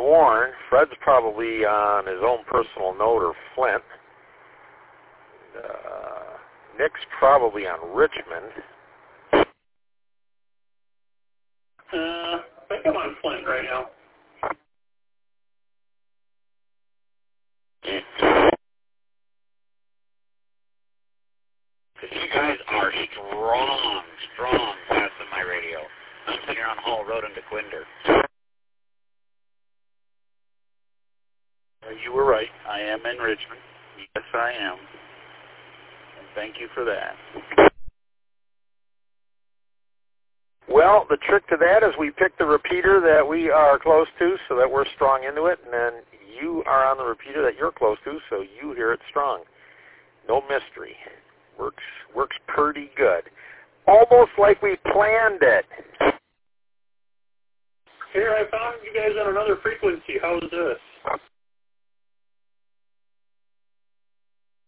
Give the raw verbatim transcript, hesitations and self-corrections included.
Warren. Fred's probably on his own personal node or Flint. Uh, Nick's probably on Richmond. Uh, I think I'm on Flint right now. You guys are strong, strong past on my radio. I'm sitting here on Hall Road in DeQuinder. Uh, you were right. I am in Richmond. Yes, I am. And thank you for that. Well, the trick to that is we pick the repeater that we are close to so that we're strong into it, and then you are on the repeater that you're close to so you hear it strong. No mystery. Works works pretty good. Almost like we planned it. Here, I found you guys on another frequency. How's this?